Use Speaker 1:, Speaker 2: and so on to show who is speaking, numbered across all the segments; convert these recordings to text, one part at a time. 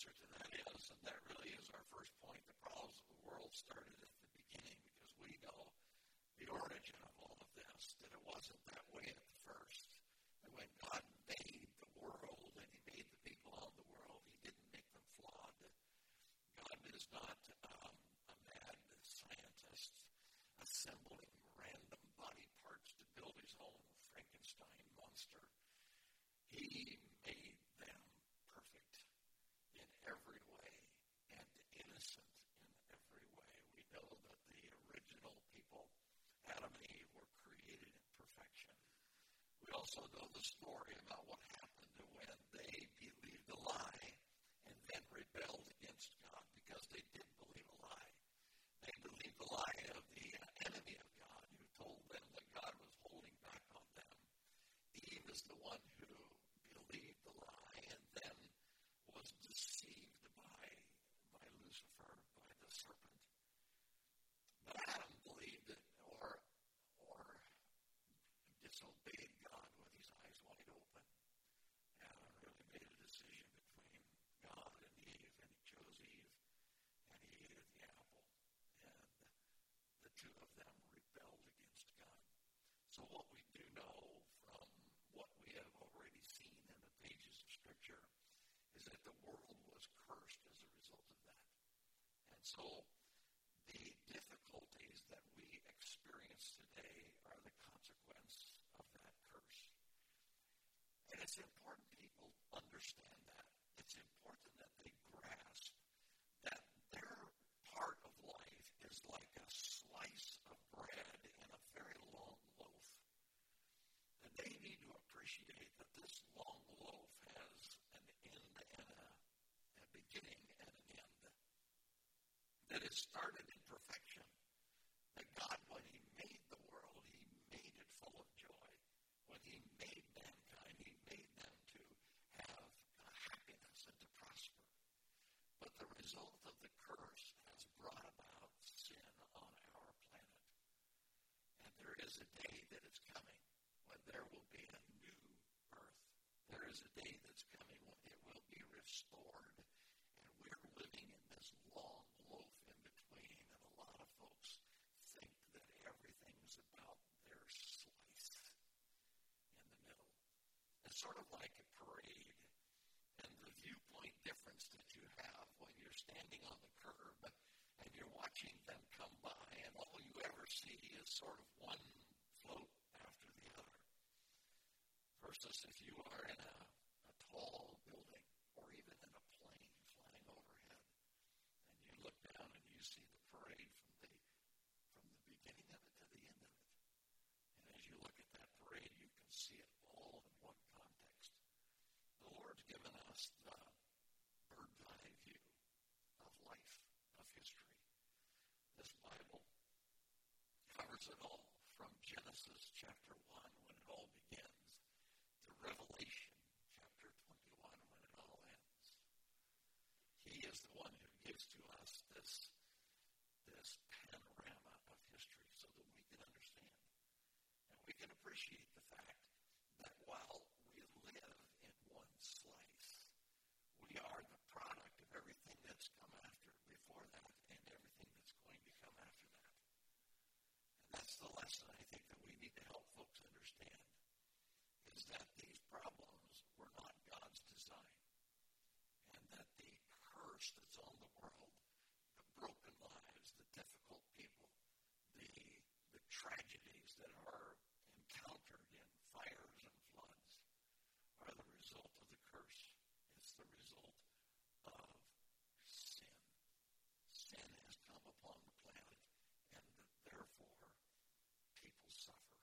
Speaker 1: answer to that is, and that really is our first point, the problems of the world started at the beginning because we know the origin of all of this, that it wasn't that way at the first. And when God made the world and he made the people of the world, he didn't make them flawed. God is not a mad scientist assembling random body parts to build his own Frankenstein monster. He made them perfect in every way and innocent in every way. We know that the original people, Adam and Eve, were created in perfection. We also know the story about what happened when they believed a lie and then rebelled against God because they did believe a lie. They believed the lie of the enemy of God who told them that God was holding back on them. Eve is the one who believed the lie and then was deceived by Lucifer, by the serpent. But Adam believed it or disobeyed God with his eyes wide open. Adam really made a decision between God and Eve, and he chose Eve, and he ate of the apple. And the two of them rebelled against God. So what we do know from what we have already seen in the pages of Scripture is that the world was cursed as a result of that. And so the difficulties that we experience today are the consequence of that curse. And it's important people understand that. It's important that they grasp that their part of life is like a slice of bread in a very long loaf. And they need to appreciate that this long loaf has an end and a beginning and an end. That it started in perfection. That God, when he made the world, he made it full of joy. When he made mankind, he made them to have happiness and to prosper. But the result of the curse has brought about sin on our planet. And there is a day that is coming when there will be a new earth. There is a day that's coming when it will be restored. And we're living in this long loaf in between. And a lot of folks think that everything's about their slice in the middle. It's sort of like a parade. And the viewpoint difference that you have when you're standing on the curb and you're watching them come by, and all you ever see is sort of one float after the other. Versus if you are in a tall building or even in a plane flying overhead, and you look down and you see the parade from the beginning of it to the end of it. And as you look at that parade, you can see it all in one context. The Lord's given us the bird's eye view of life, of history. This Bible covers it all from Genesis chapter 1 when it all begins to Revelation chapter 21 when it all ends. He is the one who gives to us this panorama of history so that we can understand. And we can appreciate the fact that while we live in one slice, we are the product of everything that's come after, before that, and everything that's going to come after that. And that's the lesson I think that we need to help folks understand, is that these problems were not God's design, and that the curse that's on the world, the broken lives, the difficult people, the tragedies that are encountered in fires and floods are the result of the curse. It's the result of sin. Sin has come upon the planet, and therefore people suffer.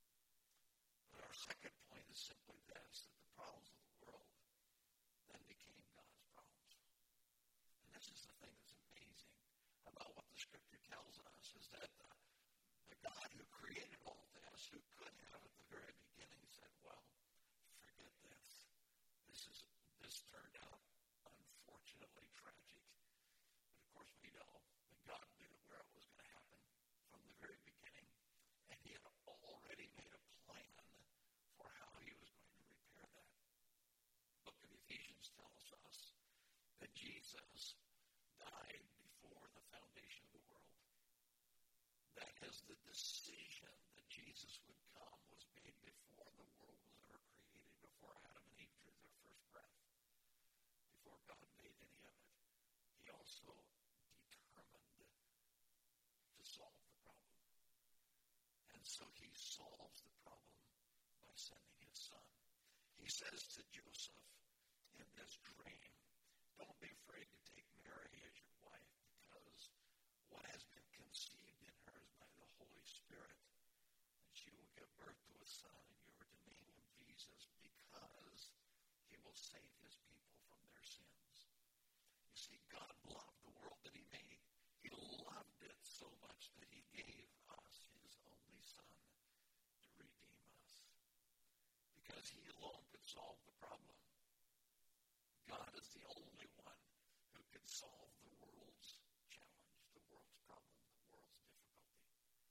Speaker 1: But our second point is simply this, that the problems of the world then became God's problems. And this is the thing that's amazing about what the Scripture tells us, is that the God who created all this, who could have at the very beginning said, well, forget this. This turned out unfortunately tragic. But of course we know that God knew where it was going to happen from the very beginning. And he had already made a plan for how he was going to repair that. The book of Ephesians tells us that Jesus died before the foundation of the world. That is, the decision that Jesus would come was made before the world was ever created, before Adam and Eve drew their first breath, before God made any of it. He also determined to solve the problem. And so he solves the problem by sending his son. He says to Joseph in this dream, don't be afraid to take Mary as your wife, because what has been conceived in her is by the Holy Spirit. And she will give birth to a son, and you are to name him Jesus, because he will save his people from their sins. You see, God loved the world that he made. He loved it so much that he gave us his only son to redeem us, because he alone could solve the problem. God is the only one who could solve the world's challenge, the world's problem, the world's difficulty.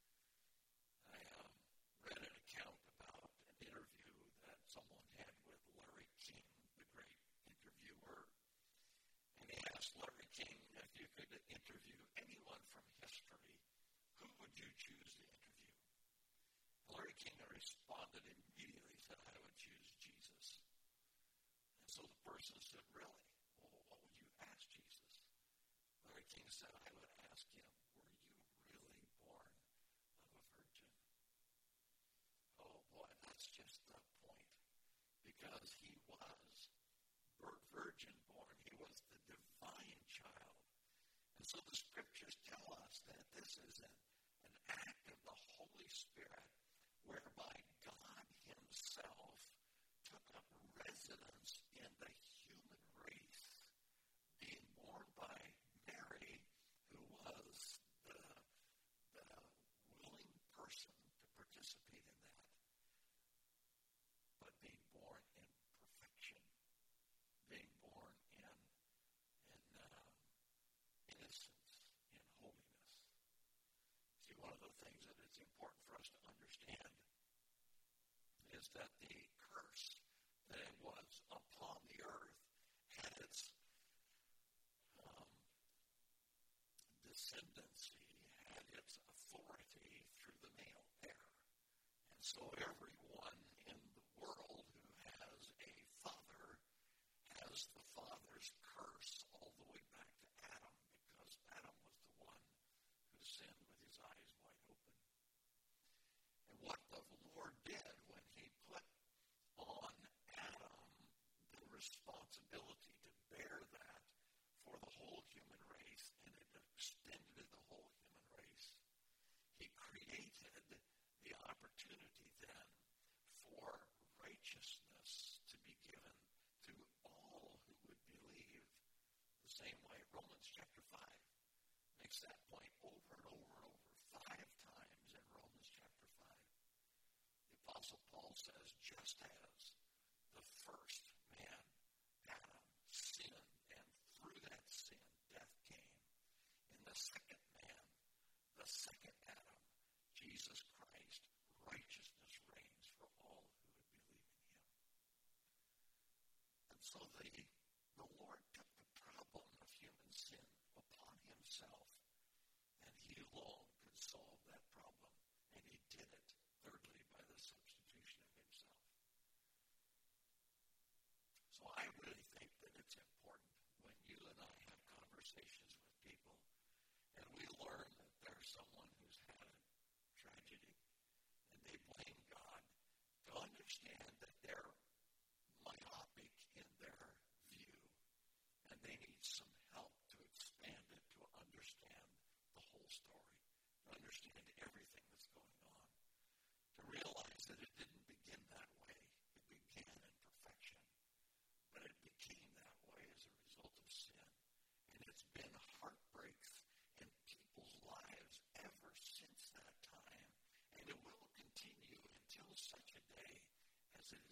Speaker 1: I read an account about an interview that someone had with Larry King, the great interviewer. And he asked Larry King, if you could interview anyone from history, who would you choose to interview? Larry King responded immediately, said, I would choose Jesus. And so the person said, really? Well, what would you ask Jesus? Larry King said, I would ask him, were you really born of a virgin? Oh boy, that's just the point. Because he was virgin born. He was the divine child. And so the scriptures tell us that this is an act of the Holy Spirit whereby God himself took up residence in the human race, being born by Mary, who was the willing person to participate in that, but being born in perfection, being born in innocence, in holiness. See, one of the things that it's important for us to understand is that the curse that was upon the earth had its descendancy, had its authority through the male heir. And so everyone in the world who has a father has the father's curse all the way back to Adam, because Adam was the one who sinned with his eyes wide open. And what the Lord did when he put on Adam the responsibility to bear that for the whole human race, and it extended to the whole human race, he created the opportunity then for righteousness to be given to all who would believe the same way. Romans chapter 5 makes that point over and over and over 5 times in Romans chapter 5. The Apostle Paul says, just as the first man, Adam, sinned, and through that sin, death came, in the second man, the second Adam, Jesus Christ, righteousness reigns for all who would believe in him. And so the Lord took the problem of human sin upon himself, and he alone could solve that problem. And he did it, thirdly, by the substitution of himself. So I really think that it's important when you and I have conversations with people, and we learn that there's someone who's had a tragedy, and they blame God, to understand that they're myopic in their view, and they need some help to expand it, to understand the whole story, to understand everything that's going on, to realize that it didn't begin that way. It began in perfection, but it became that way as a result of sin. And it's been heartbreaks in people's lives ever since that time, and it will continue until such a day as it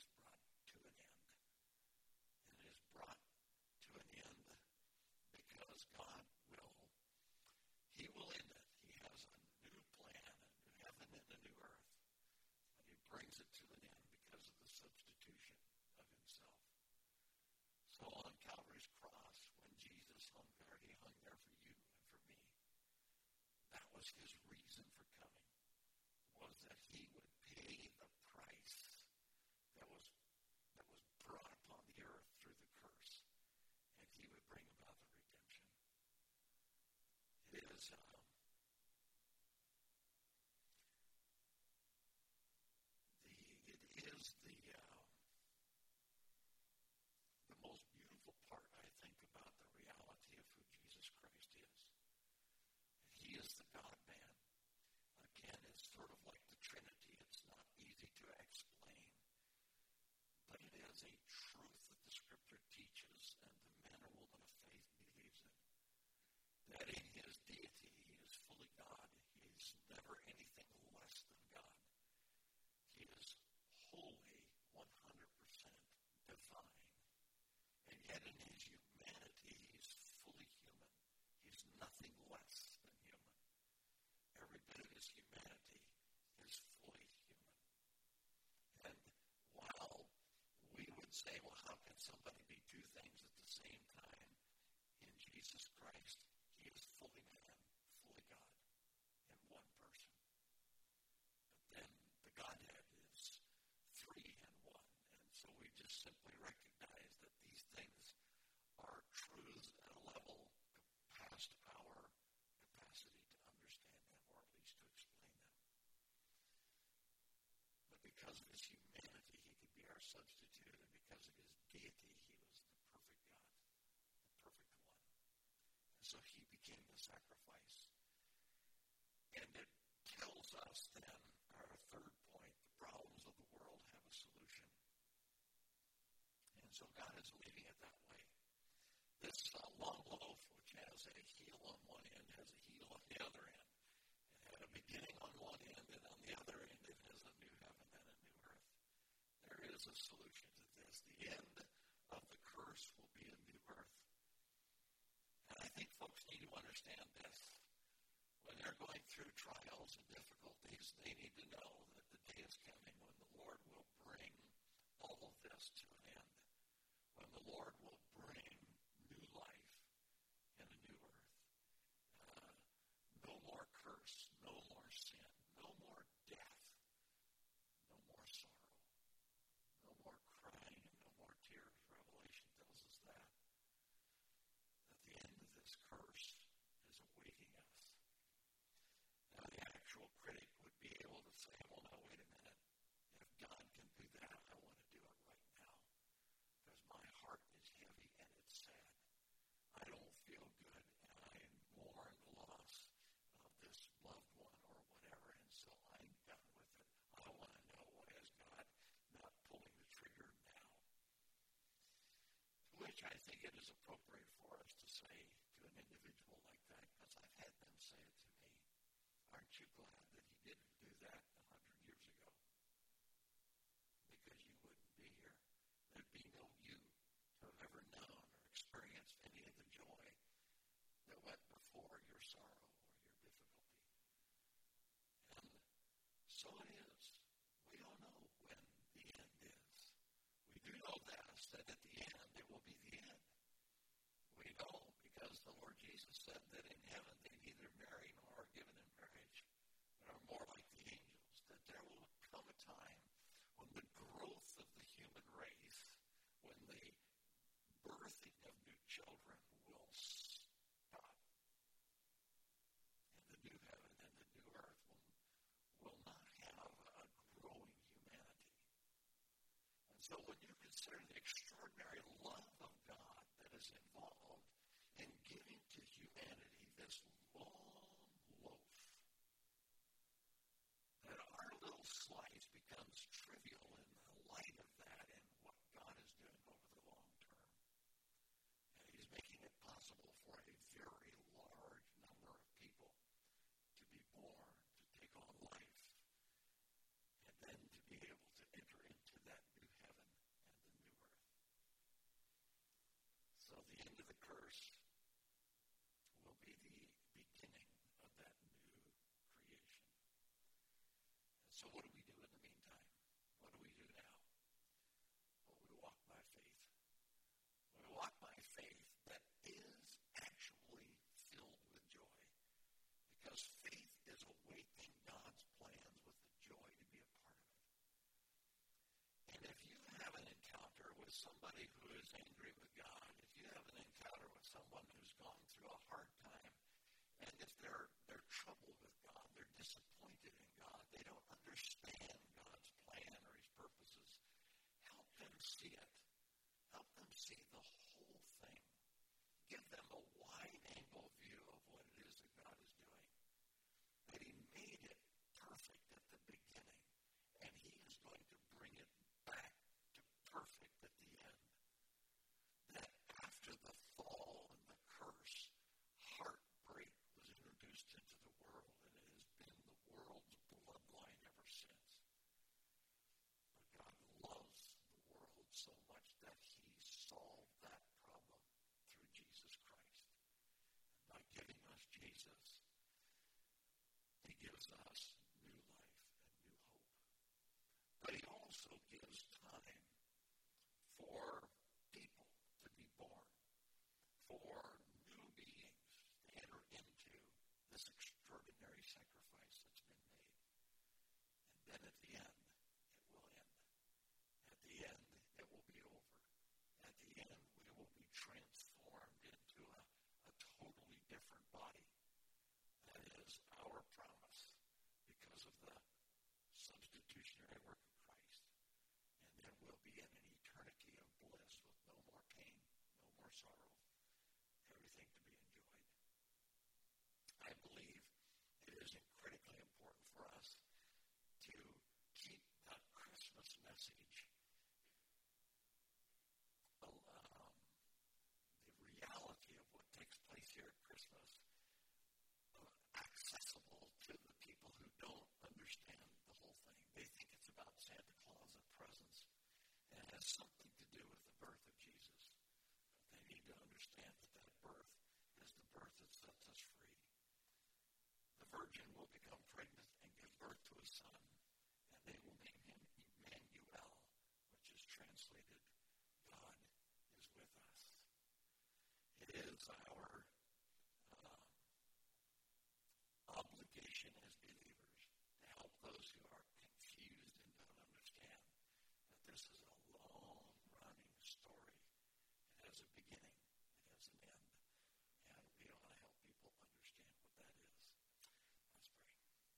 Speaker 1: say, well, how can somebody be two things at the same time? In Jesus Christ, he is fully man, fully God, in one person. But then the Godhead is three in one. And so we just simply recognize that these things are truths at a level past our capacity to understand them, or at least to explain them. But because of his humanity, he could be our substitute, and because of his deity, he was the perfect God, the perfect one. And so he became the sacrifice. And it tells us then, our third point, the problems of the world have a solution. And so God is leaving it that way. This long loaf, which has a heel on one end, has a heel on the other end. It had a beginning on one end, and on the other end it has a new heaven and a new earth. There is a solution to this. The end of the curse will be a new earth. And I think folks need to understand this. When they're going through trials and difficulties, they need to know that the day is coming when the Lord will bring all of this to an end. When the Lord will bring new life and a new earth. No more curse, no more sin, no more death, no more sorrow, no more crying, and no more tears. Revelation tells us that the end of this curse is awaiting us. Now, the actual critic would be able to say, well, now, wait a minute. If God can do that, I want to do it right now. Because my heart is heavy and it's sad. I don't feel good, and I mourn the loss of this loved one or whatever, and so I'm done with it. I want to know, why is God not pulling the trigger now? To which I think it is appropriate for us to say to an individual like that, because I've had them say it to me, aren't you glad that he didn't do that 100 years ago? Because you wouldn't be here. There'd be no you to have ever known or experienced any of the joy that went before your sorrow or your difficulty. And so it is. We don't know when the end is. We do know this, that at the end it will be the end. We know because the Lord Jesus said that in heaven they neither marry nor are given in marriage, but are more like the angels, that there will come a time when the growth of the human race, when the birthing of new children will stop. And the new heaven and the new earth will not have a growing humanity. And so when you consider the extraordinary love of God that is involved in giving to humanity this long loaf, that our little slice becomes trivial in the light of that and what God is doing over the long term. And he's making it possible for a very large number of people to be born, to take on life, and then to be able to enter into that new heaven and the new earth. So the end of the curse will be the beginning of that new creation. And so what do we do in the meantime? What do we do now? Well, we walk by faith. We walk by faith that is actually filled with joy, because faith is awaiting God's plans with the joy to be a part of it. And if you have an encounter with somebody who is angry with God, if you have an encounter with someone who's gone through a hard time, and if they're troubled with God, they're disappointed in God, they don't understand God's plan or his purposes, help them see it. Help them see the whole thing. Give them a wide-angle view of what it is that God is doing. That he made it perfect at the beginning, and he is going to bring it back to perfect at the end. Christmas accessible to the people who don't understand the whole thing. They think it's about Santa Claus and presents, and it has something to do with the birth of Jesus. But they need to understand that that birth is the birth that sets us free. The virgin will become pregnant and give birth to a son, and they will name him Emmanuel, which is translated, God is with us. It is our obligation as believers to help those who are confused and don't understand that this is a long-running story. It has a beginning, it has an end, and we want to help people understand what that is. Let's pray.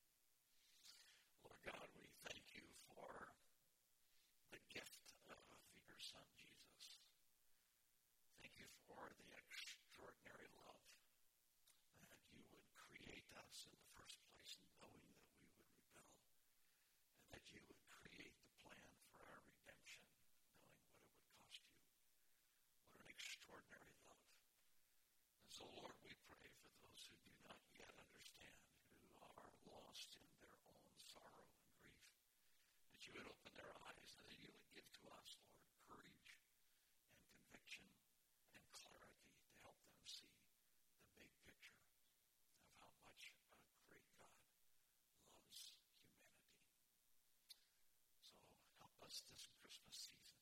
Speaker 1: Lord God, we thank you for the gift of your Son, Jesus. Thank you for the extraordinary love that you would create us in the first place, knowing that we would rebel, and that you would create the plan for our redemption, knowing what it would cost you. What an extraordinary love. And so, Lord, we pray for those who do not yet understand, who are lost in their own sorrow and grief, that you would open their eyes and that you would give to us, Lord, courage and conviction and clarity to help them see the big picture of how much a great God loves humanity. So help us this Christmas season